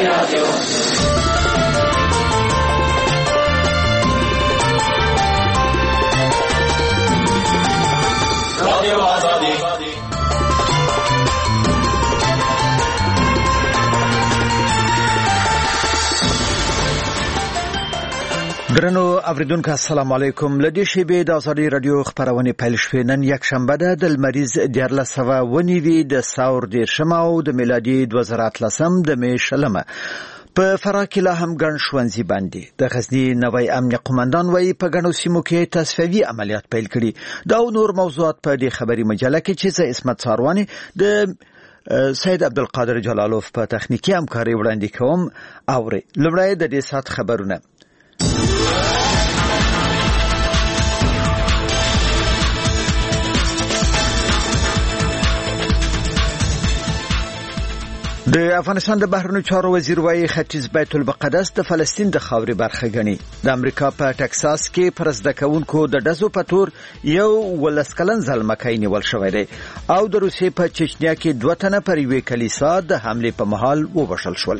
درنو اوریدونکو السلام علیکم. لدی شیبه د ازادي رادیو خبرونه پیل شوې. نن یک شنبه ده د لمریز 1409 د ساور د شماو د میلادي 2013 د میشلمه په فراه کې لا هم ګڼ ښوونځي باندې د غزنی نوی امنیه قومندان وایي په ګڼو سیمو کې تصفیوي عملیات پیل کړي. دا نور موضوعات په دې خبري مجله کې چې زه اسمت ساروانی د سید عبدالقادر جلالوف په تخنیکی همکاري وړاندې کوم. اوري لومړی د دې سات خبرونه. د افغانستان د بهرنیو چارو وزیر وایي ختیځ بیت المقدس د فلسطین د خاورې برخه ګڼي. د امریکا په ټکساس کې پر زده کوونکو د ډزو په تور یو ولسکلن زلمکی نیول شوی دی او د روسیې په چچنیا کې 2 تنه پر یوې کلیسا د حملې په مهال ووژل شول.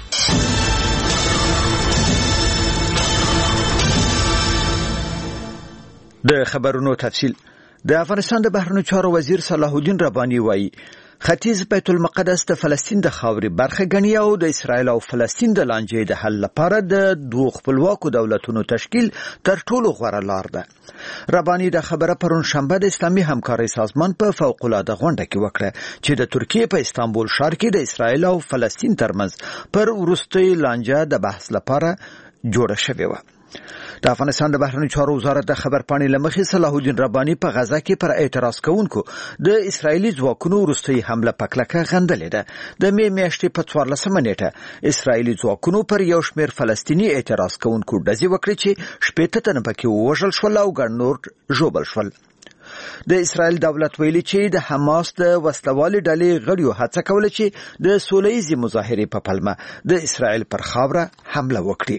د خبرونو تفصیل. د افغانستان د بهرنیو چارو وزیر صلاح الدین رباني وایي ختیځ بیت المقدس د فلسطین د خاورې برخه ګڼي او د اسرائیل او فلسطین د لانجې د حل لپاره د دوه خپلواکو دولتونو تشکیل تر ټولو غوره لار ده. رباني د خبره پرون شنبه د اسلامي همکارۍ سازمان په فوق العاده غونډه کې وکړه چې د ترکیې په استانبول ښار کې د اسرائیل او فلسطین ترمنځ پر وروستۍ لانجه د بحث لپاره جوړه شوې و. د افغانستان د بهرنیو چارو وزارت د خبرپاڼې لمخې صلاح الدین رباني په غزا کې پر اعتراض کوونکو د اسرایلی ځواکونو وروستۍ حمله په کلکه غندلې ده. د می میاشتې په 14 نیټه اسرایلی ځواکونو پر یو شمېر فلسطینی اعتراض کوونکو ډزې وکړې چې 18 تنه پکې ووژل شول او ګڼ نور ژوبل شول. د اسرائیل دولت ویلي چې د حماس د وسلوالې ډلې غړیو هڅه کوله چې د سولهییزې مظاهرې په پلمه د اسرائیل پر خاوره حمله وکړي.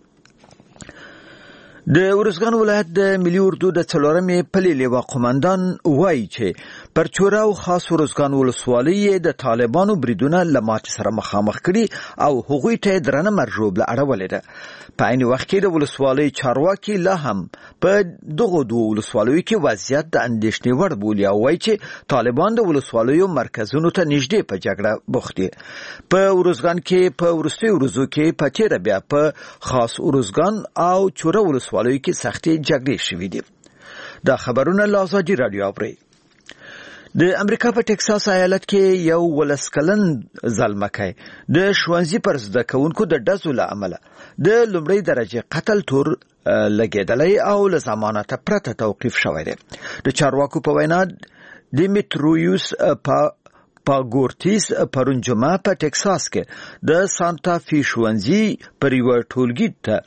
د ارزګان ولایت د ملي اردو د 4مې پلي لیوا قومندان وایي چې پر چوره او خاص ارزګان ولسوالۍ د طالبانو بریدونه له ماتې سره مخامخ کړي او هغوی ته درنه مرجوب اړولې ده. په عین وخت کې د ولسوالۍ چارواکي لا هم په دغه دوه ولسوالیو کې وضعیت د اندېښنې وړ بولي او وایي چې طالبان د ولسوالیو مرکزونو ته نږدې په جګړه بوخت دي. په ارزګان کې په وروستیو ورځو کې په تیره بیا په خاص ارزګان او چوره ولسوالیو کې سختې جګړې شوې دي. دا خبرونه له ازادي رادیو اوري. د امریکا په ټکساس ایالت کې یو ولسکلن زلمکی د ښوونځي پر زده کوونکو د ډزو له امله د لومړۍ درجه قتل تور لګېدلی او له ضمانته پرته توقیف شوی دی. د چارواکو په وینا دیمیترویوس پاګورتیس پرون جمعه په ټکساس کې د سانتا فی ښوونځي پر یوه ټولګي ته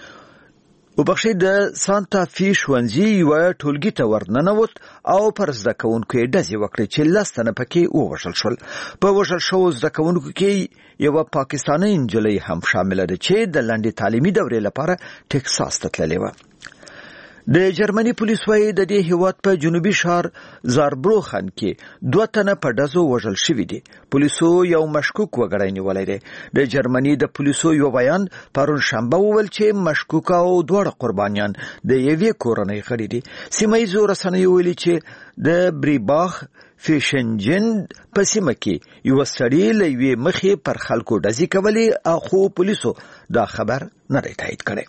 د سانتا فی ښوونځي یوه ټولګي ته ورننوت او پر زده کوونکو یې ډزې وکړې چې 10 تنه پکې ووژل شول. په وژل شوو زده کوونکو کې یوه پاکستاني نجلۍ هم شامله ده چې د لنډې تعلیمي دورې لپاره ټکساس ته تللې وه. د جرمني پولیس وایي د دې هیواد په جنوبي ښار زاربروخن کې 2 تنه په ډزو وژل شوي دي. پولیسو یو مشکوک وګړی نیولی دی. د جرمني د پولیسو یو بیان پرون شنبه وویل چې مشکوک او دواړه قربانیان د یوې کورنۍ غړي دي. سیمه ییزو رسنیو ویلي چې د بریباخ فیشنجن په سیمه کې یو سړی له یوې مخې پر خلکو ډزې کولې خو پولیسو دا خبر نه دی تایید کړی.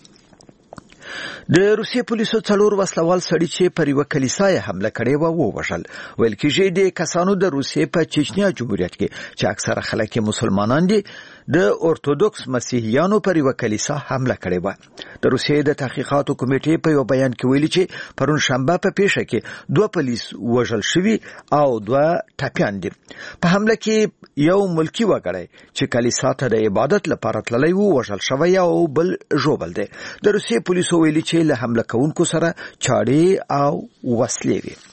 د روسیې پولیسو 4 وسلوال سړي چې پر یوه کلیسا یې حمله کړې وه ووژل. ویل کېږي د کسانو د روسیې په چچنیا جمهوریت کې چې اکثره خلک مسلمانان دي د اورتودوکس مسیحیانو پر یوه کلیسا حمله کړې وه. د روسیې د تحقیقاتو کمیټې په یو بیان کې ویلي چې پرون شنبه په پیښه کې 2 پولیس وژل شوي او 2 ټپیان دي. په حمله کې یو ملکی وګړی چې کلیسا ته د عبادت لپاره تللی و وژل شوی او بل ژوبل دی. د روسیې پولیسو ویلي چې له حمله کوونکو سره چاړې او وسلې وي.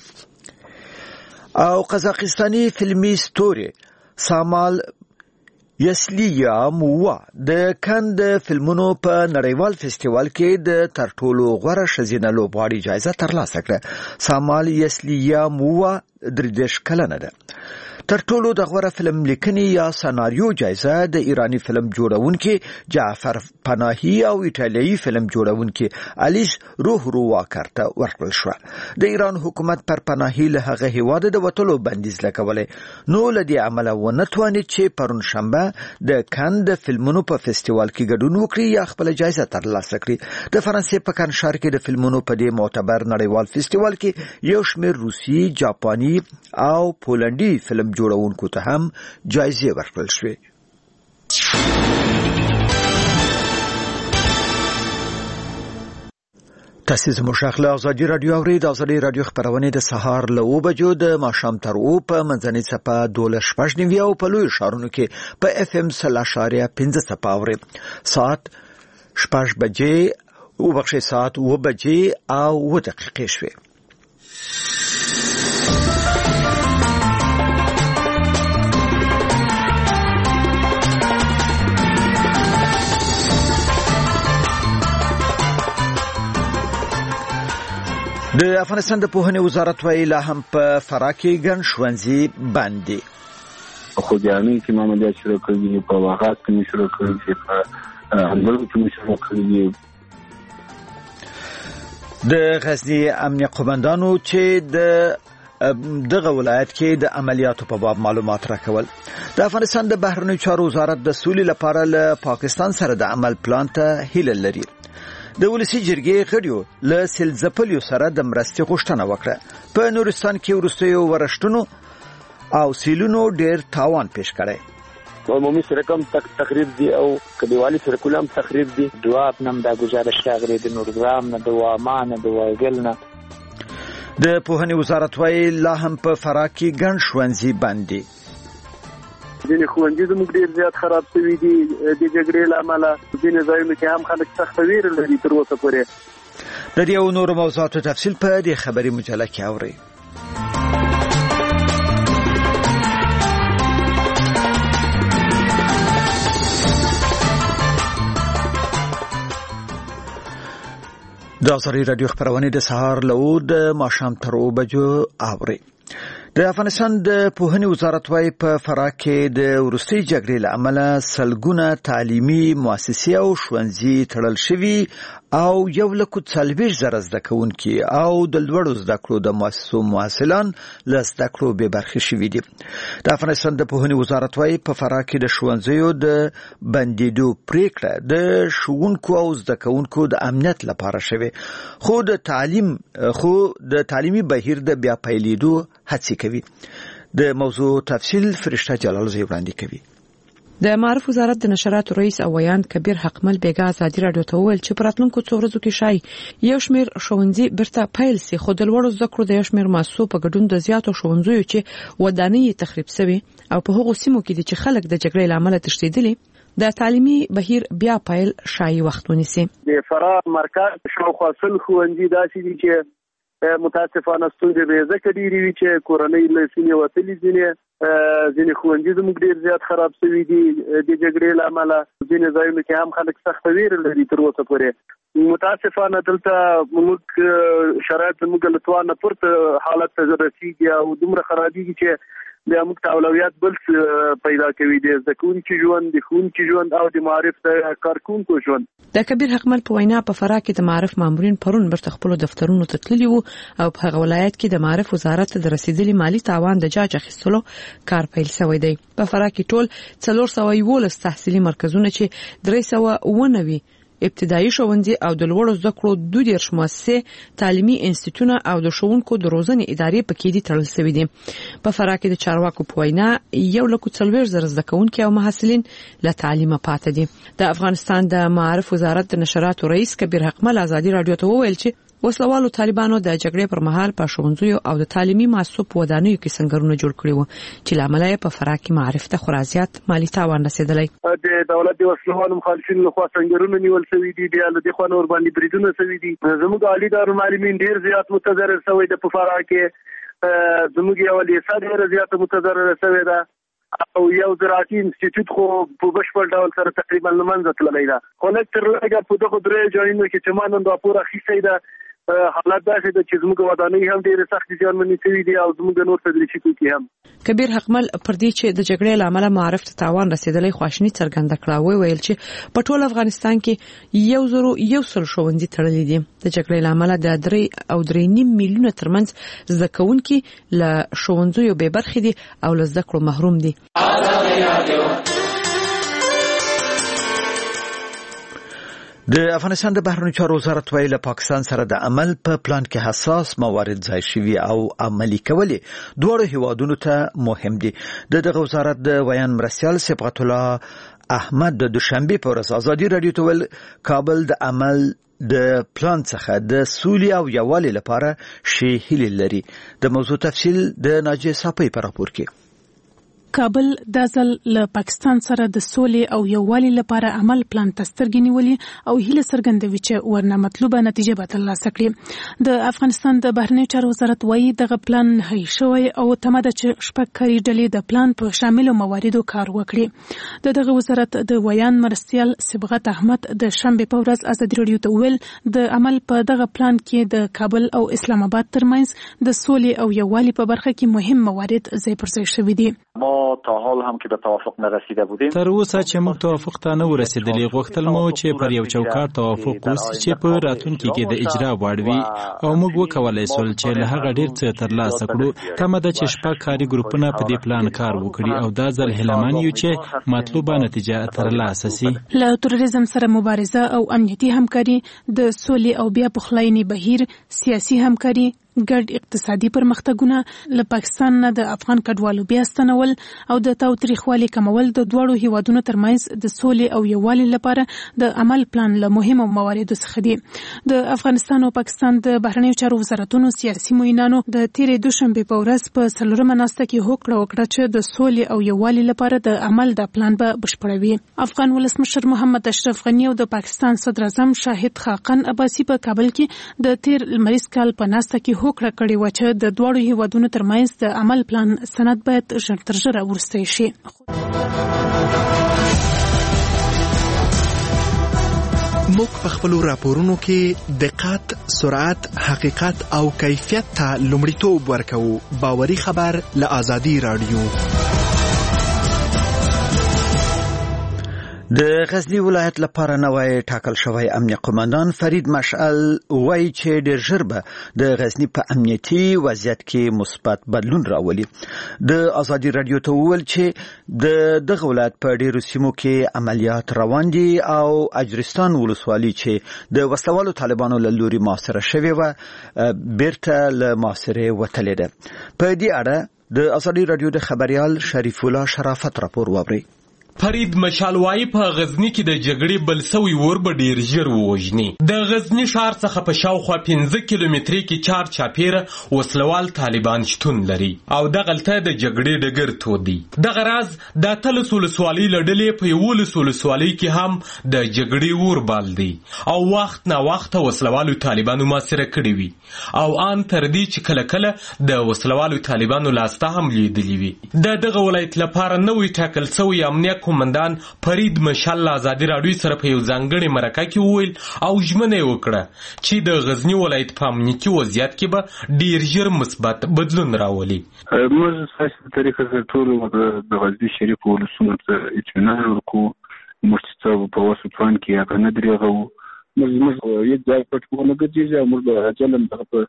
او قزاقستاني فلمي ستوري سامال یسلیامووا د کان د فلمونو په نړیوال فستیوال کې د تر ټولو غوره ښځینه لوبغاړې جایزه ترلاسه کړه. سامال یسلیامووا 33 کلنه ده. تر ټولو د غوره فلم لیکنې یا سناریو جایزه د ایرانی فلم جوړونکي جعفر پناهی او ایتالیایی فلم جوړونکي الیس روواکر ته ورکړل شو. د ایران حکومت پر پناهی له هغه هیواد د وټلو بندیز لګولې، نو لدی عمل ونه توانید چې پرون شنبه د کان د فلمونو په فستیوال کې ګډون وکړي یا خپل جایزه ترلاسه کړي. د فرانسې په کان ښار کې د فلمونو په دې معتبر نړیوال فستیوال کې یو شمېر روسي، جاپاني او پولندي فلم جوړونکو ته هم جایزې ورکړل شوې. تاسو زموږ شاخله ازادي رادیو اورید. ازادي رادیو خبرونه د سهار له 9 بجو د ماښام تر 9 په منځنۍ صفه 12:15 او په لوی ښارونو کې په اف ام 0.15 صفه اوري. ساعت 6 بجې او بخښه ساعت 9 بجې او 9 دقیقې شوې. د افغانستان د پوهنې وزارت وایي لا هم په فراه کې ګڼ ښوونځي بند دي. خوږیاڼي کې عملیات شروع کړي، په واغات کې شروع کړي، په انګړو کې شروع کړي. د غزنی امنیه قومندانو چې دغه ولایت کې د عملیاتو په باب معلومات راکول. د افغانستان د بهرنیو چارو وزارت د سولې لپاره له پاکستان سره د عمل پلان ته هیله لري. د ولسی جرګې غړیو له سلزپلیو سره د مرستې غوښتنه وکړه. په نورستان کې ورستیو ورشتونو او سیلونو ډیر تاوان پیښ کړي. عمومی سرکم تخریب دی او کلیوالي سرکولم تخریب دی. دواب نم دا گزارش راغلی د نورګرام نه، د وامان، د وایګل نه. د پوهنې وزارت وایي لا هم په فراه کې ګڼ ښوونځي بند دي. ځینې ښوونځي زموږ ډېر زیات خراب شوي دي د جګړې له امله. ځینې ځایونو کې هم خلک سخته ویره لري تر اوسه پورې. د دې او نورو موضوعاتو تفصیل په دې خبري مجله کې اورئ. د ازادي رادیو خبرونه د سهار له 9 د ماښام تر 9 بجو اورئ. د افغانستان د پوهنې وزارت وايي په فراه کې د وروستۍ جګړې له امله سلګونه تعلیمي مؤسسې او ښوونځي تړل شوي او 140,000 زده کوونکي او د لوړو زده کړو د مؤسسو محصلان له زده کړو بې برخې شوي دي. د افغانستان د پوهنې وزارت وايي په فراه کې د ښوونځیو د بندیدو پریکړه د ښوونکو او زده کوونکو د امنیت لپاره شوې، خو د تعلیمي بهیر د بیا پیلېدو هڅې کوي. د موضوع تفصیل فرشته جلال زی وړاندې کوي. د معرف وزارت د نشراتو رئیس او ویان کبیر حقمل بیګا ازادي رادیو ته وویل چې پراتلونکو څو ورځو کې شای یو شمېر ښوونځي برته پیل سي، خو د لوړو زده کړو د یو شمېر مؤسسو په ګډون د زیاتو ښوونځیو چې ودانۍ تخریب شوي او په هغو سیمو کې چې خلک د جګړې لامل تښتېدلي د تعلیمي بهیر بیا پیل شای وخت ونیسي. د فراه مرکز شاوخوا سل ښوونځي داسې دي چې متاسفانه ستونزې به ځکه ډېرې وي چې کورنۍ له سیمې وتلي. ځینې ښوونځي زموږ ډېر زیات خراب شوي دي د جګړې له امله. ځینې ځایونو کې هم خلک سخته ویره لري تر اوسه پورې. متاسفانه دلته موږ شرایط زموږ له توان نه پورته حالت ته رسېږي او دومره خرابېږي چې بیا موږ ته اولویت بل پیدا کوي، د زده کوونکي ژوند، د ښوونکي ژوند او د معرف د کارکونکو ژوند. د کبیر حقمل په وینا په فراه کې د معرف مامورین پرون برته خپل دفترونو ته تللي وو او په هغه ولایت کې د معرف وزارت د رسیدلي مالی تاوان د جاج اخیستلو کار پیل شوی دی. په فراه کې ټول 411 تحصیلي مرکزونه چې 319 ابتدایي ښوونځي او د لوړو زده کړو 22 مؤسسې، تعلیمي انسټیټونه او د ښوونکو د روزنې ادارې پکې دي تړل شوي دي. په فراه کې د چارواکو په وینا 140,000 زده کوونکي او محصلین له تعلیمه پاتې دي. د افغانستان د معرف وزارت د نشراتو رئیس کبیر حقمل ازادي رادیو ته وویل چې وسلوالو طالبانو د جګړې پر مهال په ښوونځیو او د تعلیمي مؤسسو په ودانیو کې سنگرونه جوړ کړي وو چې لامل یې په فراه کې معرف ته خرازيات مالی تاوان رسیدلی. د دولت د وسلوالو مخالفینو لخوا سنگرونه نیول شوي دي، بیا له دې خوا نور باندې بریدونه شوي دي. زموږ عالی دارالمعلمین ډیر زیات متضرر شوی د په فراه کې. زموږ یو لیسه ډیر زیات متضرر شوی ده او یو زراعتي انسټیټیوټ خو په بشپړ ډول سره تقریبا لمنځه تللی ده. خو لږ تر لږه په دغه درې ځایونو کې چې ما نن راپور اخیستی ده حالات دا چې زموږ ودانۍ هم ډېرې سختې زیانمنې شوي دي او زموږ نور تدریسي توکي هم. کبیر حقمل پر دې چې د جګړې له امله معارف ته تاوان رسیدلی خواشني څرګنده کړه، ویل چې په ټول افغانستان کې 1,100 ښوونځي تړلي دي. د جګړې له امله د 3.5 میلیونه ترمنځ زده کوونکي له ښوونځیو بې برخې دي او له زده کړو محروم دي. د افغانستان د بهرنیو چارو وزارت ویل له پاکستان سره د عمل په پلان کې حساس موارد ځای شوي او عملي کول دواړو هیوادونو ته مهم دي. دغه وزارت د ویان مرستیال صبغت الله احمد د دوشنبه په ورځ ازادي رادیو ته ویل کابل د عمل د پلان څخه د سولې او یووالي لپاره شی هیله لري. د موضوع تفصیل د ناجیه صافی په راپور کې. کابل د ځل له پاکستان سره د سولې او یووالي لپاره عمل پلان تسترګې نیولې او هیله څرګندوي چې ورنه مطلوبه نتیجه به ترلاسه کړي. د افغانستان د بهرنیو چارو وزارت وایي دغه پلان هي شوی او تماده چې شپږ کاري ډلې د پلان په شاملو مواردو کار وکړي. دغه وزارت د ویان مرستیال صبغت احمد د شنبه په ورځ ازادي رادیو ته ویل د عمل په دغه پلان کې د کابل او اسلام آباد ترمنځ د سولې او یووالي په برخه کې مهم موارد ځای پر ځای شوي دي. تا حال هم که به توافق نرسیده بودیم تر اوسه چې موږ توافق ته نه ورسېدلې غوښتل مو چې پر یو چوکاټ توافق وشي چې په راتلونکي کې د اجرا وړ وي او موږ وکولای شول چې له هغه ډیر څه ترلاسه کړو. تمه ده چې شپږ کاري ګروپونه په دې پلان کار وکړي او دا ځل هیلهمن یو چې مطلوبه نتیجه ترلاسه شي. له تروریزم سره مبارزه او امنیتي همکاري، د سولې او بیا پخلاینې بهیر، سیاسي همکاري، ګډ اقتصادي پرمختګونه، له پاکستان نه د افغان کډوالو بیا ستنول او د تاوتریخوالي کمول د دوړو هیوادونو ترمنځ د سولې او یووالي لپاره د عمل پلان له مهمو مواردو څخه دي. د افغانستان او پاکستان د بهرنیو چارو وزارتونو سیاسي معینانو د تیرې دوشنبه په ورځ په څلورمه ناسته کې هوکړه وکړه چې د سولې او یووالي لپاره د عمل د پلان به بشپړوي. افغان ولسمشر محمد اشرف غنی او د پاکستان صدر اعظم شاهد خاقان عباسی په کابل کې د تیر لمریز کال په ناسته کې هوکړه کړې و چې د دوړو هیوادونو ترمنځ د عمل پلان سند باید ژر تر ژره ورسته شي. موږ په خپلو راپورونو کې دقت، سرعت، حقیقت او کیفیت ته لومړیتوب ورکوو. باوري خبر له آزادي رادیو. د غزنی ولایت لپاره نوی ټاکل شوی امنیه قومندان فرید مشعل وایي چې ډېر ژر به د غزنی په امنیتي وضعیت کې مثبت بدلون راولي. د آزادي رادیو ته وویل چې دغه ولایت په ډېرو سیمو کې عملیات روان دي او اجرستان ولسوالي چې د وسلوالو طالبانو له لوري محاصره شوې وه بیرته له محاصرې وتلې ده. په دې اړه د آزادي رادیو د خبريال شریف الله شرافت راپور واوري. فرید مشعل وايي په غزنی کې د جګړې بل سوي ور به ډیر ژر ووجني. د غزنی ښار څخه په شاوخوا 15 کیلومتري کې چار چاپیره وسلوال طالبان شتون لري او دغلته د جګړې ډګر تودي. دغه راز د تلس ولسوالۍ لړلې په یو ولسوالۍ کې هم د جګړې ور بال دي او وخت نه وخت وسلوالو طالبانو محاصره کړی وي او ان تر دې چې کله کله د وسلوالو طالبانو لاسته هم لیدلی وي. دغه ولایت لپاره نوې ټاکل شوی امنیه قومندان فرید مشعل آزادي رادیو سره په یو ځانګړي مرکه کې وویل او ژمنه وکړه چې د غزنی ولایت په امنیتي وضعیت کې به ډیر ژر مثبت بدلون راولي. موږ په طریقه سره ټول د غزنی شریف ولسونو ته اطمینان ورکوو. موږ چې په وسوتوان کې هغه نه درېغو موږ یو ځای پټ نه ګرځېږي او موږ به اجلم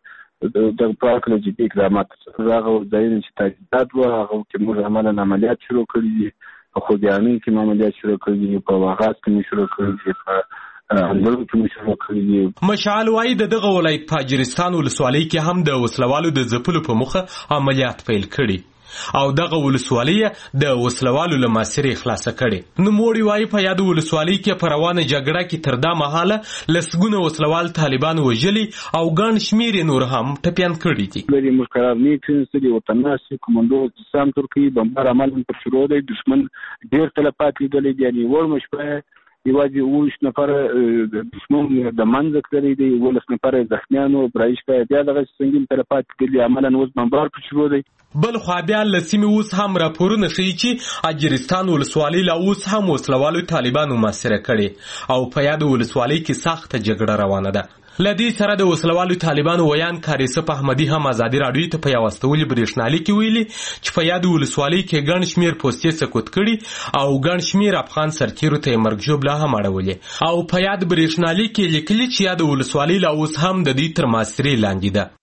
دغه په اړه جدي اقدامات هغه ځایونه چې تجهیزات وو هغه کې موږ عملاً عملیات شروع کړي دي. خوږیاني کې عملیات شروع کړي دي، په واغات کې شروع کړي دي، په اندرو کې شروع کړي دي. مشعل وايي دغه ولایت په اجرستان ولسوالۍ کې هم د وسلوالو د ځپلو په مخه عملیات پیل کړي او دغه ولسوالۍ د وسلوالو له محاصرې خلاصه کړي. نوموړي وايي په یاد ولسوالۍ کې په روانه جګړه کې تر دا مهاله لسګونه وسلوال طالبان وژلي او ګڼ شمېر نور هم ټپیان کړي دي. موږ قرار نه کړی او تناسي کومندو سم ترکی بمبار عمل پر شروع دی. دشمن ډېر تلفات لیدلي دي، یعنی ورمش په یوازې 19 نفر دشمن د منځ کړی دی، 19 نفر زخمیانو برایش په بیا دغه سنگین تلفات لیدلي عملاً اوس بمبار پر شروع دی. بل خو بیا لسیمه اوس هم راپورونه ښیي چې اجرستان ولسوالۍ لا اوس هم وسلوالو طالبانو محاصره کړي او په یاد ولسوالۍ کې سخته جګړه روانه ده. لدی سره د وسلوالو طالبانو ویان کاریسف احمدی هم ازادي رادیو ته په یو استولي برېښنالیک کې ویلي چې په یاد ولسوالۍ کې ګڼ شمیر پوسټې سقوط کړي او ګڼ شمیر افغان سرتیرو ته مرګ ژوبله هم اړولې او په یاد برېښنالیک کې لیکلي چې یاد ولسوالۍ لا اوس هم د دې تر محاصرې لاندې ده.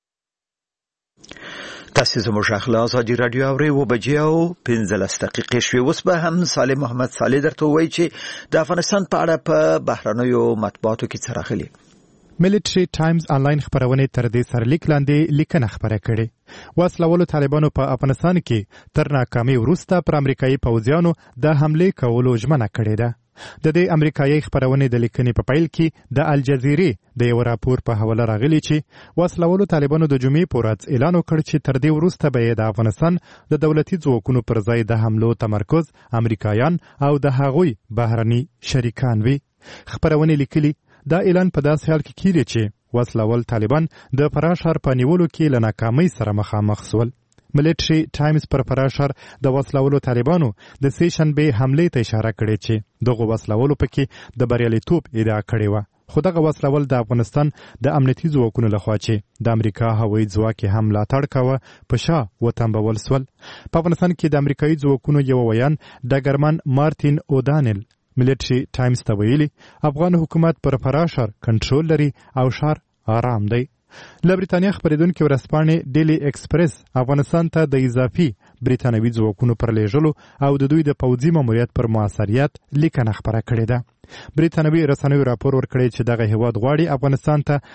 تاسو زموږ اخلا ازادي رادیو اوري و بجیاو 15 دقیقې شوي. اوس به هم صالح محمد صالح درته وایي چې د افغانستان په اړه په بهرنیو مطبوعاتو کې څه راغلي. ملټری ټایمز آنلاین خبرونه تر دې سرلیک لاندې لیکنه خبره کړې. وسلوالو طالبانو په افغانستان کې تر ناکامۍ وروسته پر امریکایي پوځیانو د حمله کولو ژمنه کړې ده. د دې امریکایي خبرونه د لیکنې په پیل کې د الجزیرې د یو راپور په حواله راغلی چې وسلوالو طالبانو د جمعې په ورځ اعلان وکړ چې تر دې وروسته به د افغانستان د دولتي ځواکونو پر ځای د حملو تمرکز امریکایان او د هغوی بهرني شریکان وي. خبرونه لیکلي دا اعلان په داسې حال کې کیږي چې وسلوال طالبان د فراه ښار په نیولو کې له ناکامۍ سره مخامخ شول. ملټری ټایمز پر فراه ښار د وسلوالو طالبانو د سې شنبې حملې ته اشاره کړې چې دغه وسلوالو پکې د بریالیتوب ادعا کړې وه. خو دغه وسلوال د افغانستان د امنیتي ځواکونو لخوا چې د امریکا هوایي ځواک هم ملاتړ کاوه په شا وتمبول سول. په افغانستان کې د امریکایي ځواکونو یو ویان ډګرمن مارتین اودانل ملټری ټایمز ته ویلي افغان حکومت پر فراه ښار کنټرول لري او ښار آرام دی. له بریتانیا خبرېدونکې ورځپاڼې ډیلی ایکسپریس افغانستان ته د اضافي بریتانوي ځواکونو پر لیږلو او د دوی د پوځي ماموریت پر موثریت لیکنه خپره کړې ده. بریتانوي رسنیو راپور ورکړی چې دغه هیواد غواړي افغانستان ته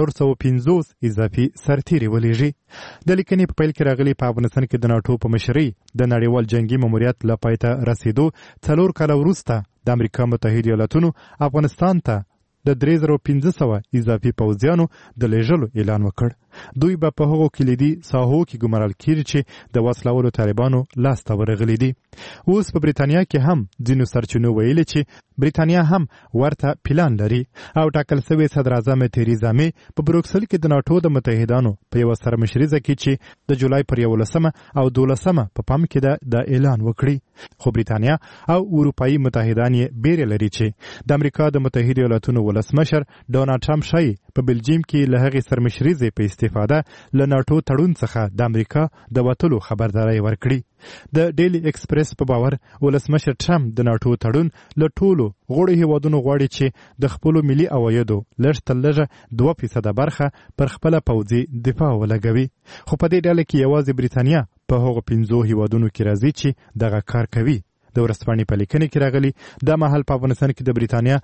450 اضافي سرتیري ولېږي. د لیکنې په پیل کې راغلي په افغانستان کې د ناټو په مشرۍ د نړیوال جنگي ماموریت له پای ته رسیدو 4 کاله وروسته د امریکا متحده ایالاتونو افغانستان ته د 3500 اضافي پوځیانو د لیږلو اعلان وکړ. دوی به په هغو کلیدي ساحو کې ګمارل کیږي چې د وسلوالو طالبانو لاسته ورغلي دي. اوس په بریتانیا کې هم ځینو سرچینو ویلي چې بریتانیا هم ورته پلان لري او ټاکل شوی صدر اعظم تریزا مې په بروکسل کې د ناټو د متحدانو په یو سرمشریزه کې چې د جولای پر 11 او 12 په پام کې د اعلان وکړي. خو بریتانیا او اروپایي متحدان یې بیره لري چې د امریکا د متحده ایالاتونو ولسمشر ډونالډ ټرمپ شای په بلجیم کې له هغې سرمشریزې په استفاده له ناټو تړون څخه د امریکا د وتلو خبرداری ورکړي. د ډیلی ایکسپریس په باور ولسمشر ټرمپ د ناټو تړون له ټولو غړو هیوادونو غواړي چې د خپلو ملي عوایدو لږ تر لږه 2% برخه پر خپله پوځي دفاع ولګوي. خو په دې ډله کې یوازې بریتانیا په هغو 5 هیوادونو کې راځي چې دغه کار کوي. د ورځپاڼې په لیکنې کې راغلي دا مهال په افغانستان کې د بریتانیا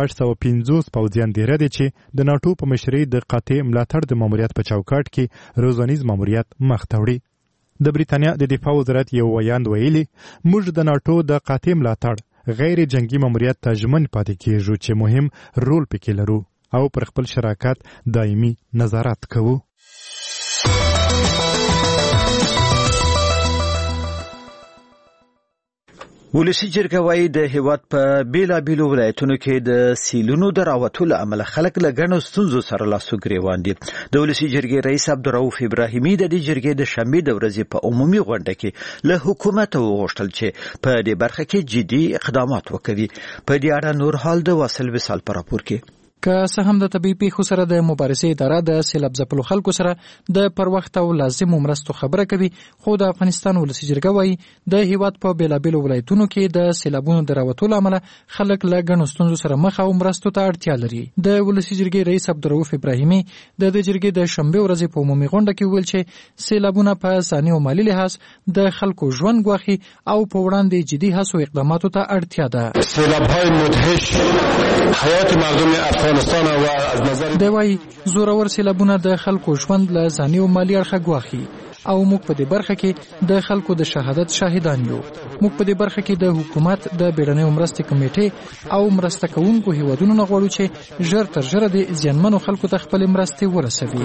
650 پوځیان دیره دي چې د ناټو په مشرۍ د قاطع ملاتړ د ماموریت په چوکاټ کې روزانیز ماموریت مخ ته وړي. د بریتانیا د دفاع وزارت یو ویاند ویلي موږ د ناټو د قاطع ملاتړ غیر جنگي ماموریت ته ژمن پاتې کیږو چې مهم رول پکې لرو او پر خپل شراکت دایمي نظارت کوو. ولسی جرګه وايي د هیواد په بیلابیلو ولایتونو کې د سیلونو د راوتلو عمل خلک له ګڼو ستونزو سره لاس و ګریوان دي. د ولسی جرګې رئیس عبدالرؤف ابراهیمي د دې جرګې د شنبې د ورځې په عمومي غونډه کې له حکومت وغوښتل چې په دې برخه کې جدي اقدامات وکړي. په دې اړه نور حال د واصل وصال په راپور کې که څه هم د طبي پیښو سره د مبارزې اداره د سیلاب ځپلو خلکو سره د پر وخت او لازمو مرستو خبره کوي، خو د افغانستان ولسی جرګه وايي د هیواد په بیلابیلو ولایتونو کې د سیلابونو د راوتلو امله خلک له ګڼو ستونزو سره مخ او مرستو ته اړتیا لري. د ولسی جرګې رئیس عبدالرؤف ابراهیمي د جرګې د شنبې ورځې په عمومي غونډه کې ویل چې سیلابونه په ځاني او مالي لحاظ د خلکو ژوند ګواښي او په وړاندې جدي هڅو اقداماتو ته اړتیا ده. سیلاب‌های مدهش حیات مردم افغانستان دی وايي زورور سیلابونه د خلکو ژوند له ځاني او مالي اړخه ګواښي او موږ په دې برخه کې د خلکو د شهادت شاهدان یو. موږ په دې برخه کې د حکومت د بیړنیو مرستې کمیټې او مرسته کوونکو هیوادونو نه غواړو چې ژر تر ژره د زیانمنو خلکو ته خپل مرستې ورسوي.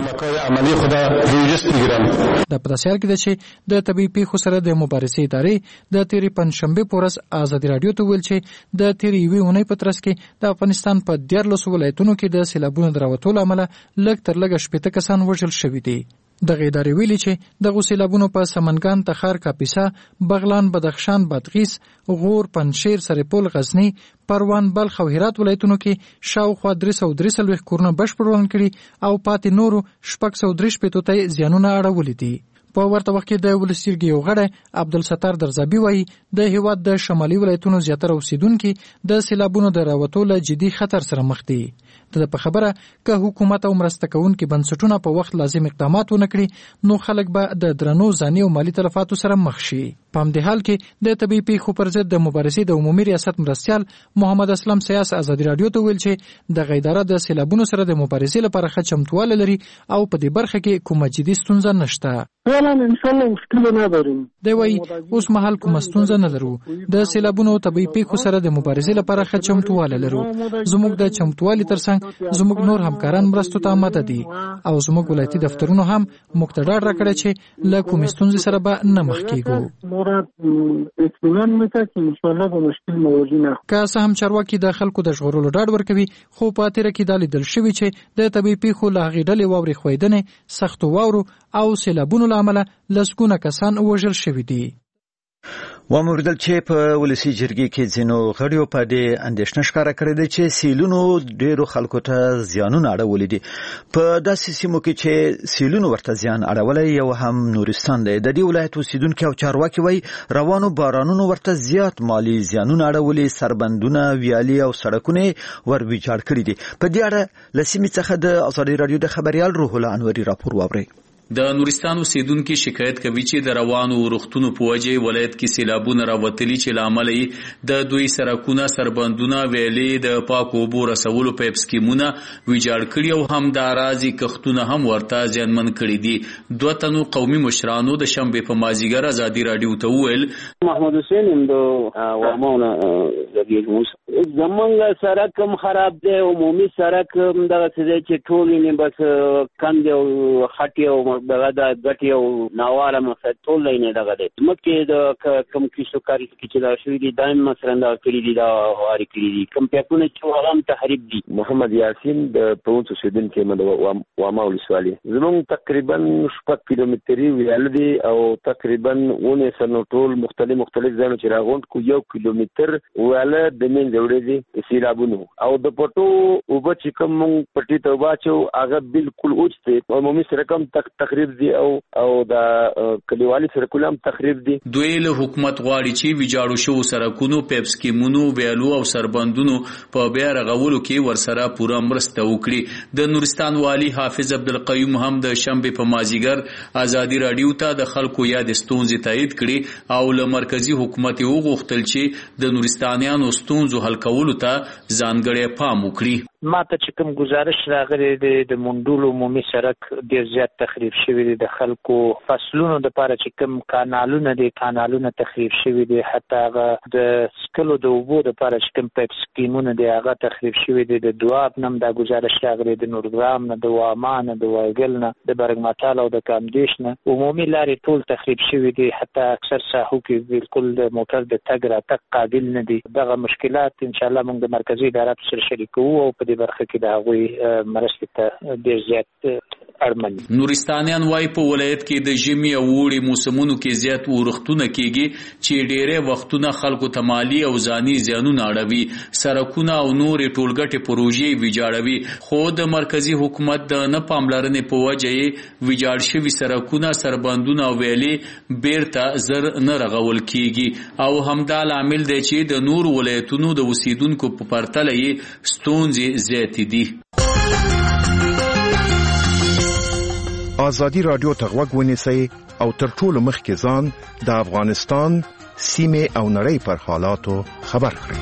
دا په داسې حال کې ده چې د طبي پیښو سره د مبارزې ادارې د تیرې پنجشنبې په ورځ ازادي راډیو ته ویل چې د تیرې یوې اونۍ په ترڅ کې د افغانستان په 14 ولایتونو کې د سیلابونو د راوتلو امله لږ تر لږه 80 کسان وژل شوي دي. دغه ادارې ویلي چې دغه سیلابونو په سمنګان، تخار، کاپیسا، بغلان، بدخشان، بادغیس، غور، پنجشیر، سرپل، غزنی، پروان، بلخ او هرات ولایتونو کې شاوخوا 343 کورونه بشپړ وران کړي او پاتې نورو 633 ته زیانونه اړولي دي. په ورته وخت کې د ولسي جرګې یو غړی عبدالستار درزابي وایي د هیواد د شمالي ولایتونو زیاتره اوسیدونکي د سیلابونو د راوتو له جدي خطر سره مخ دي. د په خبره که حکومت او مرسته کوونکي بنسټونه په وخت لازم اقدامات ونه کړي نو خلک به د درنو ځاني او مالی تلفاتو سره مخ شي. په همدې حال کې د طبيعي پیښو پر ضد د مبارزې د عمومي ریاست مرستیال محمد اسلم سیاس ازادي رادیو ته ویل چې د اداره د سیلابونو سره د مبارزې لپاره ښه چمتوالی لري او په دې برخه کې کومه جدي ستونزه نشته. دی وایي اوس مهال کومه ستونزه نه لرو. د سیلابونو او طبيعي پیښو سره د مبارزې لپاره ښه چمتوالی لرو. زموږ د چمتوالي ترڅنګ زموږ نور همکاران مرستو ته آماده دي او زموږ ولایتي دفترونو هم موږ ته ډاډ راکړی چې له کومې ستونزې سره به نه مخ کیږو. که څه هم چارواکي د خلکو د ژغورلو ډاډ ورکوي خو په تیره کې دا لیدل شوي چې د طبيعي پیښو له هغې ډلې واورې ښویدنې، سختو واورو او سیلابونو له امله لسګونه کسان وژل شوي دي. وموردل چې په ولسي جرګې کې ځینو غړیو په دې اندېښنه ښکاره کړې ده چې سیلونو ډېرو خلکو ته زیانونه اړولي دي. په داسې سیمو کې چې سیلونو ورته زیان اړولی یو هم نورستان دی. د دې ولایت اوسیدونکي او چارواکي وایي روانو بارانونو ورته زیات مالي زیانونه اړولي، سربندونه، ویالې او سړکونه ور ویجاړ کړي دي. په دې اړه له سیمې څخه د ازادي راډیو د خبریال روح الله انوري راپور واورئ. د نورستان اوسیدونکي شکایت کوي چې د روانو ورښتونو په وجه ولایت کې سیلابونه راوتلي چې له امله یې د دوی سړکونه، سربندونه، ویالې، د پاکو اوبو رسولو پایپ سکیمونه ویجاړ کړي او همدارازې کښتونه هم ورته زیانمن کړي دي. دوه تنو قومي مشرانو د شنبې په مازدیګر ازادي راډیو ته وویل محمد حسین د وامونه زمونږ سړک هم خراب دی، عمومي سړک دغه څه دی چې ټول یې بس کندې او خټې او دغه د ګټې او ناواره مقصد ټول نه دغه دی. مکه د کم کیسو کاری چې دا شوې دي دایم مثلا دا کړی دي دا واري کړی دي کم پیپونه چې هغه تحریف دي. محمد یاسین د پروت سیدن کې مد وامه ولسوالي زموږ تقریبا 6 کیلومتري ویل دي او تقریبا ونه سنو ټول مختلف ځایونه چې راغوند کو 1 کیلومتر ویل د من جوړې دي سیلابونو او د پټو او بچ کوم پټي ته واچو هغه بالکل اوچته عمومي رقم تخریب دي او د کلیوالي سرکولم تخریب دي. دوی له حکومت غواړي چې ویجاړو شو سرکونو، پایپ سکیمونو، ویالو او سربندونو په بیا رغولو کې ورسره پوره مرسته وکړي. د نورستان والی حافظ عبدالقیوم هم د شنبې په مازدیګر ازادي راډیو ته د خلکو یاد ستونزې تایید کړي او له مرکزی حکومت یې وغوښتل چې د نورستانیانو ستونزو حل کولو ته ځانګړی پام وکړي. ما ته چې کوم گزارش راغلی د منډول عمومي سړک ډېر زیات تخریب شوی دی. د خلکو فصلونو د لپاره چې کوم کانالونه تخریب شوی دي، حتی هغه د سکلو د اوبو د لپاره چې کوم پایپ سکیمونه دي هغه تخریب شوی دي. د دواب نم دا گزارش راغلی د نورګرام نه، د واما نه، د وایګل نه، د برګمټال او د کامدیش نه عمومي لارې ټول تخریب شوی دي. حتی اکثر ساحو کې بالکل د موټر د تګ راتګ قابل نه دي. دغه مشکلات ان شاء الله موږ د مرکزی اداره سره شریکو او په دې برخه کې د هغوی مرستې ته ډېر زیات اړمن. نورستانیان وايي په ولایت کې د ژمي او اوړي موسمونو کې زیات ورښتونه کېږي چې ډېرې وختونه خلکو ته مالي او ځاني زیانونه اړوي. سړکونه او نورې ټولګټې پروژې ویجاړوي خو د مرکزی حکومت د نه پاملرنې په وجه یې ویجاړ شوي سړکونه، سربندونه او ویالې بیرته زر نه رغول کېږي او همدا لامل دی چې د نور ولایتونو د اوسیدونکو په پرتله یې ستونزې زیاتې دي. ازادي راډیو ته غوږ ونیسئ او تر ټولو مخکې ځان د افغانستان سیمې او نړۍ پر حالاتو خبر کړئ.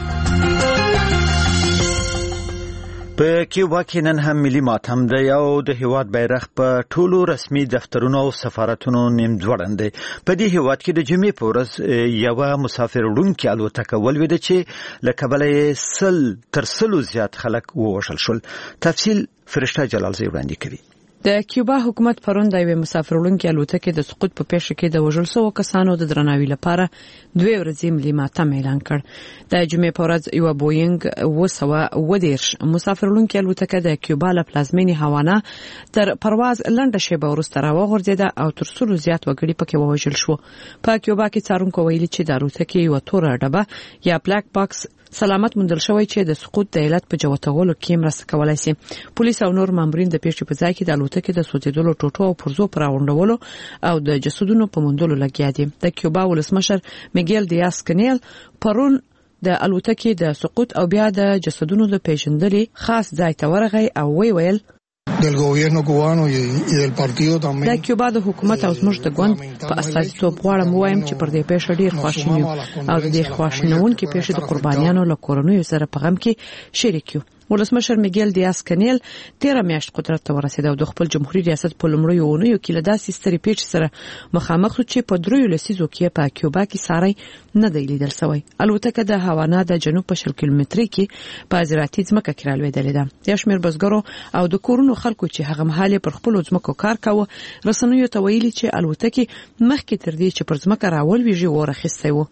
په کیوبا کې نن هم ملي ماتم دی او د هیواد بیرغ په ټولو رسمي دفترونو او سفارتونو نیم ځوړند دی. په دې هیواد کې د جمعې په ورځ یوه مسافر وړونکې الوتکه ولوېده چې له کبله تر 100 زیات خلک ووژل شول. تفصیل فرشته جلالزی وړاندې کوي. د کیوبا حکومت پرون د یوې مسافرولونکو الوتکې د سقوط په پیښه کې د وژل شوو کسانو د درناوي لپاره 2 ورځې ملي ماتم اعلان کړ. د جمعې په ورځ یو بوینګ 710 مسافرولونکو الوتکه د کیوبا له پلازمینې هاوانا تر پرواز لنډه شیبه وروسته راوغورځیده او تر څو زیات وګړي پکې ووژل شو. په کیوبا کې څارونکو ویلي چې د الوتکې یو توره ډبه یا بلاک باکس سلامت موندل شوی چې د سقوط د علت په جوتولو کې مرسته کولای شي. پولیس او نور مامورین د پیښې په ځای کې د الوتکې د سوځیدلو ټوټو او پرزو پر راوندولو او د جسدونو په موندلو لګیا دي. د کیوبا ولسمشر میګل دیاس کانیل پرون د الوتکې د سقوط او بیا د جسدونو د پیژندلې خاص ځای ته ورغی او ویل del gobierno cubano y del partido también. د کیوبا د حکومت او زموږ د ګوند په استازیتوب غواړم وایم چې پر دې پیښه ډیر خواشینی او د دې خواشینونکو پیښې د قربانیانو له کورنیو سره په غم کې شریک یو. ولسمشر میګل دیاس کانیل 13 میاشت قدرت ته ورسید او د خپل جمهوریت ریاست په لومړیو اونیو کې له داسې سترې پیښې سره مخامخ شو چې په 3 لسیزو کې په کیوبا کې ساري نه دی لیدل شوی. الوتکه د هاوانا د جنوب په 10 کیلومتري کې په زراعتي ځمکه کې راولېدلې ده. د شمیر بزګرو او د کورونو خلکو چې هغه مهاله پر خپل ځمکو کار کاوه رسنیو ته ویلي چې الوتکه مخکې تر دې چې پر ځمکه راولويږي ورخصته و.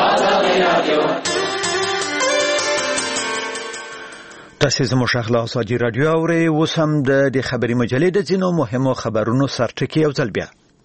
تاسو زموږ اخلاق ساجي رادیو اوري وسم د خبري مجلې د ځینو مهمو خبرونو سرټکی او ځل بیا.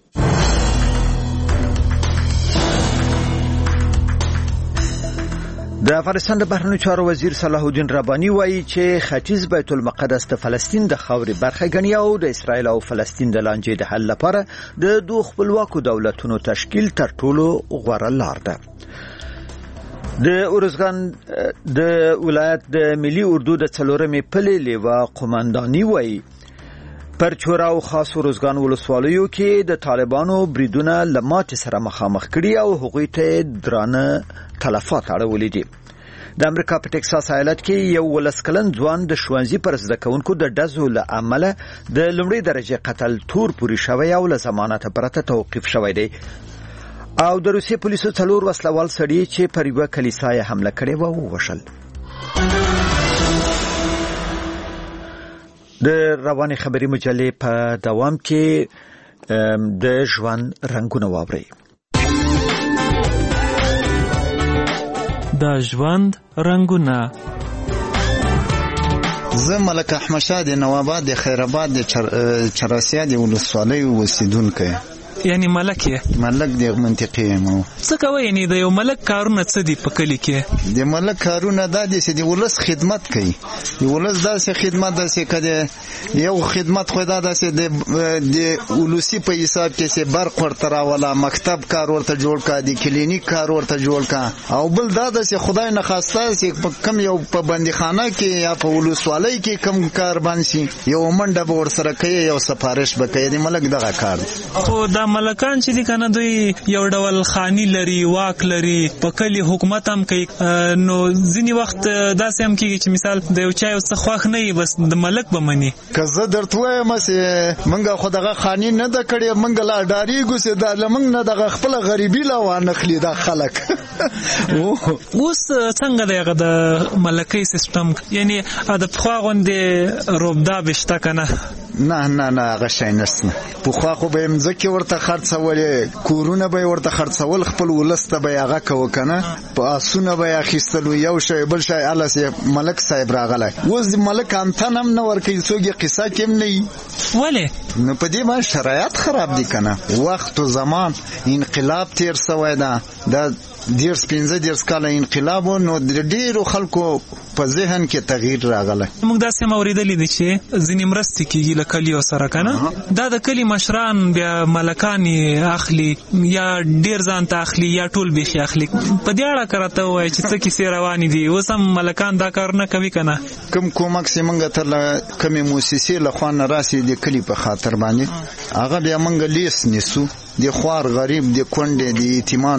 د افغانستان د بهرنیو چارو وزیر صلاح الدین رباني وایي چې ختیځ بیت المقدس د فلسطین د خاورې برخه ګڼي او د اسرایل او فلسطین د لانجې د حل لپاره د دوه خپلواکو دولتونو تشکیل تر ټولو غوره لار ده. د اورزګان د ولایت د ملي اردو د څلورمې پلې لیوا قومانداني وایي پر چورا او خاص اورزګان ولسوالیو کې د طالبانو بریدونه لمات سره مخامخ کړي او هغوی ته درانه تلفات اړولې دي. د امریکا په ټکساس ایالت کې یو ولسکلن ځوان د ښوونځي پر زده کوونکو د ډزو له امله د لومړي درجه قتل تور پوري شوی او له ضمانت پرته توقيف شوی دی. او د روسیې پولیسو 4 وسلوال سړي چې پر یو کلیسا یې حمله کړې و وشل. د رواني خبري مجلې په دوام کې د ژوند رنگونه واوري. د ژوند رنگونه. زه ملک احمد شاه د نواباد د خیرآباد د چراسیا د ولسوالۍ اوسیدونکی. یعنی ملک د منطقې مو څه کوي؟ یعنی د یو ملک کارونه څه دی په کلی کې؟ د ملک کارونه د دې چې د ولس خدمت کوي. د ولس داسې خدمت داسې کده یو خدمت خو دا داسې د ولسی په حساب کې چې برق ورته راولا، مکتب کار ورته جوړ کا، د کلینیک کار ورته جوړ کا، او بل دا داسې خدای نه خواسته چې کم یو په بندیخانه کې یا په ولسوالۍ کې کم کار باندې یو منډه به ور سره کوي، یو سفارش به کوي. د ملک دغه کار خو دا ملکان چې دي کنه دوی یو ډول خانی لري، واک لري، په کلی حکومت هم کوي. نو ځینی وخت داسې هم کیږي چې مثال د یو چا یو څه خوښ نه وي بس د ملک به مني. که زه درته وایم چې منګه خو دغه خانی نه د کړي، منګه لا ډاریږو چې دا لمنګ نه دغه خپل غریبي لا وانخلي دا خلک. اوس څنګه دغه د ملکي سیستم یعنی د پخوا غوندې روبدا بشته کنه؟ نه هغه شي نشته. پخوا خو به مځکه ورته خرڅولې، کورونه به ورته خرڅول، خپل ولسته به هغه کو کنه، په اسونه به اخیستلو، یو شی بل شی الاسه ملک صاحب راغله. اوس ملک انتن هم نه ورکې څوګي قصه کېم نه ولی نو په دې باندې شرایط خراب دي کنه. وخت او زمان انقلاب تیر سوی ده، د 15 کاله انقلاب نو ډیرو خلکو په ذهن کې تغییر راغله. موږ داسې موریدلې دي چې ځینې مرستې کېږي له کلیو سره کنه، دا د کلی مشران بیا ملکان اخلي یا ډیر ځان ته اخلي یا ټول بيخي اخلي. په دې اړه کرته وای چې څه کیسې روانې دي. اوس هم ملکان دا کار نه کوي کنه. کوم کومک چې موږ تر کومې مؤسسې له خوا نه راسي د کلی په خاطر باندې هغه بیا موږ لیس نیسو. د خوار غریب د کونډې د یتیمانو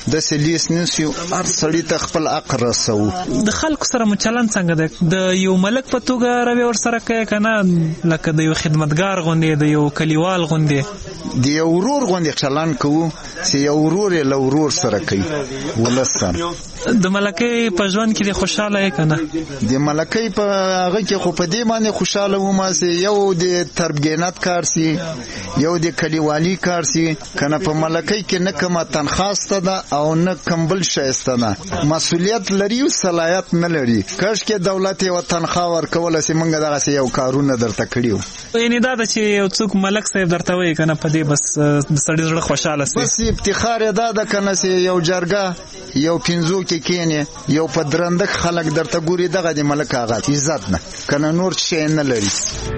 د سلیس نسو هر سړی ته خپل حق رسو. د خلکو سره مچلن څنګه ده؟ د یو ملک په توګه روي ور سره کوي کنه لکه د یو خدمتګار غوندې د یو کلیوال غوندې؟ د یو ورور غوندې چلن کوو چې یو ورور له ورور سره کوي ولسان. د ملکې په ژوند کې د خوشاله یې کنه؟ د ملکې په هغه کې خو په دې باندې خوشاله وم چې یو د تربګینات کار سي یو د کلیوالي کار سي کنه. په ملکې کې نه کومه تنخواسته ده او نه کمبل شایسته نه. مسؤلیت لري او صلاحیت نه لري. کاش کې دولت یو تنخواه ورکول سي مونږ دغه یو کارونه درته کړیو. یعنی دا چې یو څوک ملک صاحب درته وایي کنه په دې بس د سړي زړه خوشاله سي. بس افتخار دا ده کنه چې یو جرګه یو پنځو کې کېنه یو په درندک خلک درته ګوري دغه د ملک هغه عزت نه کنه نور شي نه لري.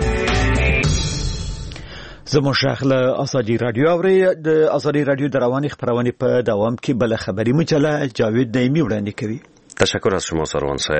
زموږ شاخله ازادي رادیو اوري د ازادي رادیو د رواني خبرونه په دوام کې بل خبري مجله جاوید نعیمی وړاندې کوي. تشکر از شما سروان صاحب.